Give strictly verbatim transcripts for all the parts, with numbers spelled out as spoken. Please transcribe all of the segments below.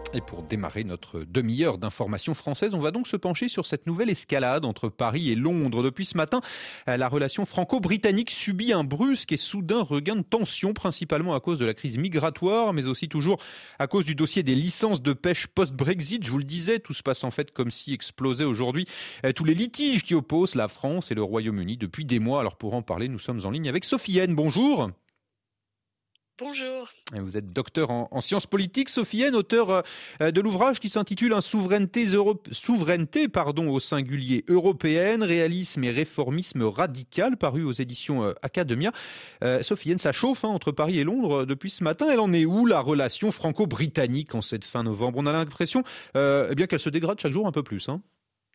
Et pour démarrer notre demi-heure d'information française, on va donc se pencher sur cette nouvelle escalade entre Paris et Londres. Depuis ce matin, la relation franco-britannique subit un brusque et soudain regain de tension, principalement à cause de la crise migratoire, mais aussi toujours à cause du dossier des licences de pêche post-Brexit. Je vous le disais, tout se passe en fait comme si explosaient aujourd'hui tous les litiges qui opposent la France et le Royaume-Uni depuis des mois. Alors pour en parler, nous sommes en ligne avec Sofiane. Bonjour. Bonjour. Vous êtes docteur en, en sciences politiques, Sofiane, auteur euh, de l'ouvrage qui s'intitule un Souveraineté, Euro... Souveraineté pardon, au singulier européenne, réalisme et réformisme radical, paru aux éditions euh, Academia. Euh, Sofiane, ça chauffe hein, entre Paris et Londres depuis ce matin. Elle en est où la relation franco-britannique en cette fin novembre? On a l'impression euh, eh bien qu'elle se dégrade chaque jour un peu plus. Hein.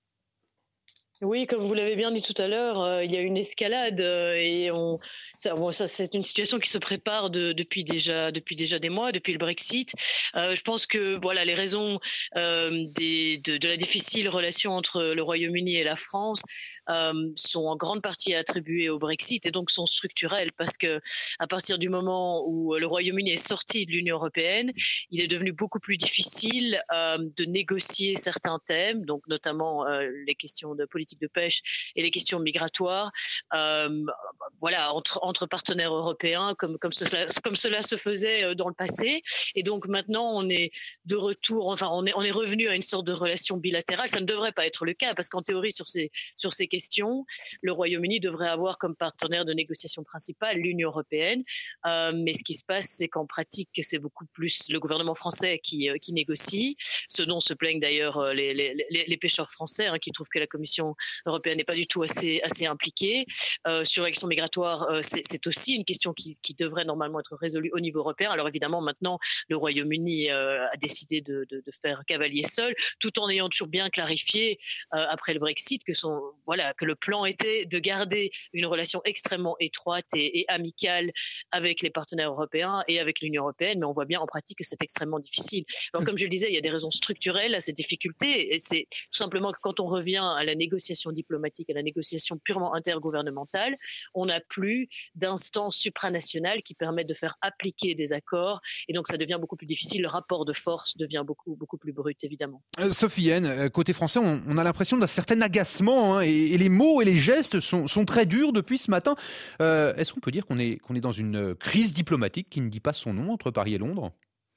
Oui, comme vous l'avez bien dit tout à l'heure, euh, il y a une escalade euh, et on, ça, bon, ça, c'est une situation qui se prépare de, depuis déjà, depuis déjà des mois, depuis le Brexit. Euh, je pense que voilà, les raisons euh, des, de, de la difficile relation entre le Royaume-Uni et la France euh, sont en grande partie attribuées au Brexit et donc sont structurelles parce que à partir du moment où le Royaume-Uni est sorti de l'Union européenne, il est devenu beaucoup plus difficile euh, de négocier certains thèmes, donc notamment euh, les questions de politique de pêche et les questions migratoires, euh, voilà, entre, entre partenaires européens, comme, comme, cela, comme cela se faisait dans le passé. Et donc maintenant, on est de retour, enfin, on est, on est revenu à une sorte de relation bilatérale. Ça ne devrait pas être le cas, parce qu'en théorie, sur ces, sur ces questions, le Royaume-Uni devrait avoir comme partenaire de négociation principale l'Union européenne. Euh, mais ce qui se passe, c'est qu'en pratique, c'est beaucoup plus le gouvernement français qui, qui négocie, ce dont se plaignent d'ailleurs les, les, les, les pêcheurs français, hein, qui trouvent que la Commission européenne n'est pas du tout assez, assez impliquée. Euh, sur la question migratoire, euh, c'est, c'est aussi une question qui, qui devrait normalement être résolue au niveau européen. Alors évidemment, maintenant, le Royaume-Uni euh, a décidé de, de, de faire cavalier seul, tout en ayant toujours bien clarifié, euh, après le Brexit, que, son, voilà, que le plan était de garder une relation extrêmement étroite et, et amicale avec les partenaires européens et avec l'Union européenne, mais on voit bien en pratique que c'est extrêmement difficile. Alors comme je le disais, il y a des raisons structurelles à ces difficultés, et c'est tout simplement que quand on revient à la négociation diplomatique, à la négociation purement intergouvernementale, on n'a plus d'instances supranationales qui permettent de faire appliquer des accords, et donc ça devient beaucoup plus difficile, le rapport de force devient beaucoup, beaucoup plus brut, évidemment. Euh, Sofiane, côté français, on, on a l'impression d'un certain agacement, hein, et, et les mots et les gestes sont, sont très durs depuis ce matin. Euh, est-ce qu'on peut dire qu'on est, qu'on est dans une crise diplomatique qui ne dit pas son nom entre Paris et Londres ?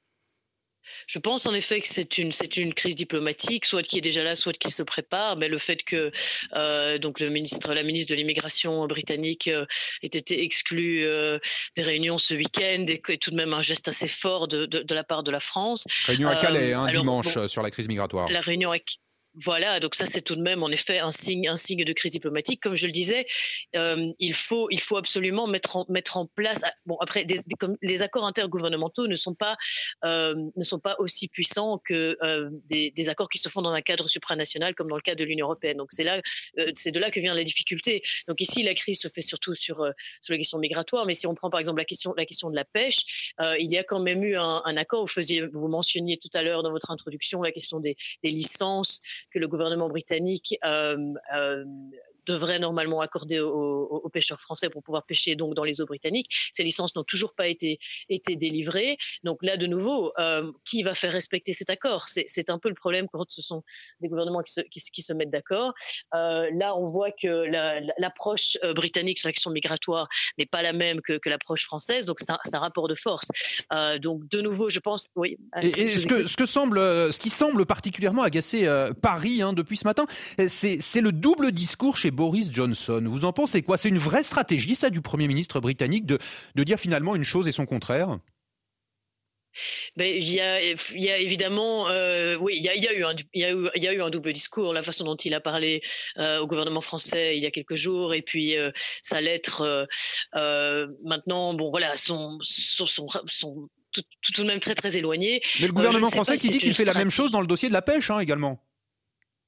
Je pense en effet que c'est une, c'est une crise diplomatique, soit qui est déjà là, soit qui se prépare. Mais le fait que euh, donc le ministre, la ministre de l'immigration britannique euh, ait été exclue euh, des réunions ce week-end et que tout de même un geste assez fort de, de, de la part de la France. Réunion à Calais, euh, hein, alors, dimanche, bon, sur la crise migratoire. La réunion avec Voilà, donc ça c'est tout de même en effet un signe, un signe de crise diplomatique. Comme je le disais, euh, il faut, il faut absolument mettre en, mettre en place. Bon, après, des, des, comme les accords intergouvernementaux ne sont pas, euh, ne sont pas aussi puissants que euh, des, des accords qui se font dans un cadre supranational, comme dans le cas de l'Union européenne. Donc c'est là, euh, c'est de là que vient la difficulté. Donc ici, la crise se fait surtout sur euh, sur les questions migratoires. Mais si on prend par exemple la question, la question de la pêche, euh, il y a quand même eu un, un accord. Vous faisiez, vous mentionniez tout à l'heure dans votre introduction la question des, des licences que le gouvernement britannique euh, euh, devrait normalement accorder aux, aux, aux pêcheurs français pour pouvoir pêcher donc dans les eaux britanniques. Ces licences n'ont toujours pas été, été délivrées. Donc là, de nouveau, euh, qui va faire respecter cet accord ? c'est, c'est un peu le problème quand ce sont des gouvernements qui se, qui, qui se mettent d'accord. Euh, là, on voit que la, la, l'approche britannique sur la question migratoire n'est pas la même que, que l'approche française. Donc c'est un, c'est un rapport de force. Euh, donc de nouveau, je pense... Oui, et, et ce, que, ce, que semble, ce qui semble particulièrement agacer euh, Paris hein, depuis ce matin, c'est, c'est le double discours chez Boris Johnson. Vous en pensez quoi ? C'est une vraie stratégie, ça, du Premier ministre britannique, de, de dire finalement une chose et son contraire ? Ben, il y a, il y a évidemment, euh, oui, il y a, il y a eu un, il y a eu, il y a eu un double discours. La façon dont il a parlé euh, au gouvernement français il y a quelques jours, et puis euh, sa lettre euh, euh, maintenant, bon, voilà, sont, sont, sont, sont tout, tout, tout de même très très éloignés. Mais le gouvernement euh, français pas qui si dit qu'il fait stratégie. la même chose dans le dossier de la pêche, hein, également.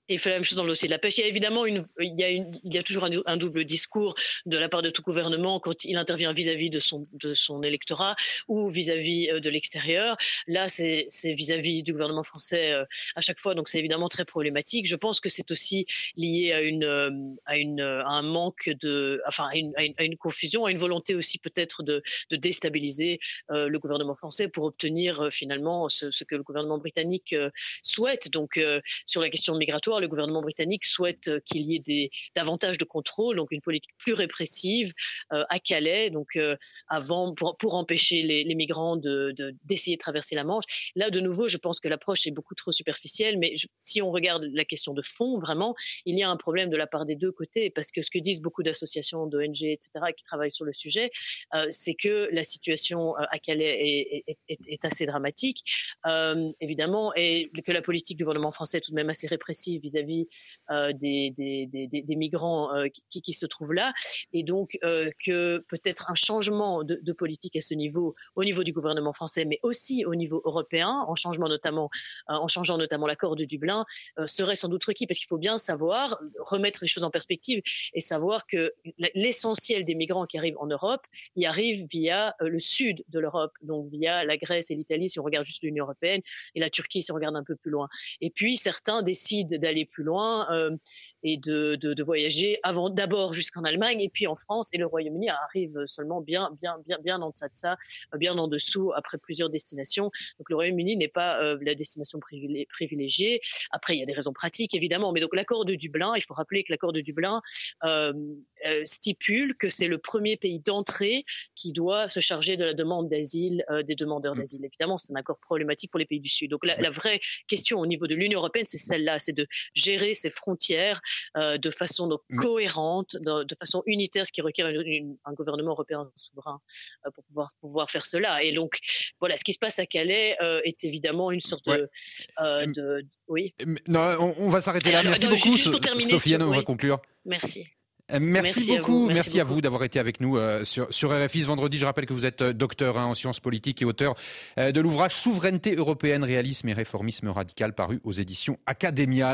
Et il fait la même chose dans le dossier de la pêche. Il y a évidemment une, il y a, une, il y a toujours un, un double discours de la part de tout gouvernement quand il intervient vis-à-vis de son, de son électorat ou vis-à-vis de l'extérieur. Là, c'est, c'est vis-à-vis du gouvernement français euh, à chaque fois, donc c'est évidemment très problématique. Je pense que c'est aussi lié à, une, à, une, à un manque de, enfin, à une, à une, à une confusion, à une volonté aussi peut-être de, de déstabiliser euh, le gouvernement français pour obtenir euh, finalement ce, ce que le gouvernement britannique euh, souhaite. Donc, euh, sur la question migratoire, le gouvernement britannique souhaite qu'il y ait des, davantage de contrôle, donc une politique plus répressive euh, à Calais, donc euh, avant pour, pour empêcher les, les migrants de, de, d'essayer de traverser la Manche. Là, de nouveau, je pense que l'approche est beaucoup trop superficielle, mais je, si on regarde la question de fond, vraiment, il y a un problème de la part des deux côtés, parce que ce que disent beaucoup d'associations, d'O N G, et cetera, qui travaillent sur le sujet, euh, c'est que la situation à Calais est, est, est, est assez dramatique, euh, évidemment, et que la politique du gouvernement français est tout de même assez répressive vis-à-vis euh, des, des, des, des migrants euh, qui, qui se trouvent là, et donc euh, que peut-être un changement de, de politique à ce niveau, au niveau du gouvernement français, mais aussi au niveau européen, en, changement notamment, euh, en changeant notamment l'accord de Dublin, euh, serait sans doute requis, parce qu'il faut bien savoir, remettre les choses en perspective, et savoir que l'essentiel des migrants qui arrivent en Europe, y arrivent via euh, le sud de l'Europe, donc via la Grèce et l'Italie, si on regarde juste l'Union européenne, et la Turquie, si on regarde un peu plus loin. Et puis, certains décident d'aller plus loin euh, et de, de, de voyager avant, d'abord jusqu'en Allemagne et puis en France, et le Royaume-Uni arrive seulement bien, bien, bien, bien en deçà de ça, bien en dessous après plusieurs destinations. Donc le Royaume-Uni n'est pas euh, la destination privilégiée. Après, il y a des raisons pratiques évidemment, mais donc l'accord de Dublin, il faut rappeler que l'accord de Dublin euh, euh, stipule que c'est le premier pays d'entrée qui doit se charger de la demande d'asile euh, des demandeurs d'asile. Évidemment, c'est un accord problématique pour les pays du Sud. Donc la, la vraie question au niveau de l'Union européenne, c'est celle-là, c'est de gérer ses frontières euh, de façon donc, cohérente, de, de façon unitaire, ce qui requiert une, une, un gouvernement européen souverain euh, pour pouvoir, pouvoir faire cela. Et donc, voilà, ce qui se passe à Calais euh, est évidemment une sorte ouais. de, euh, de, de... Oui. Non, on, on va s'arrêter là. Merci non, beaucoup, Sophie Anne, on oui. va conclure. Merci. Merci, merci beaucoup, à merci, merci beaucoup. à vous d'avoir été avec nous euh, sur, sur R F I ce vendredi. Je rappelle que vous êtes euh, docteur hein, en sciences politiques et auteur euh, de l'ouvrage Souveraineté européenne, réalisme et réformisme radical paru aux éditions Academia.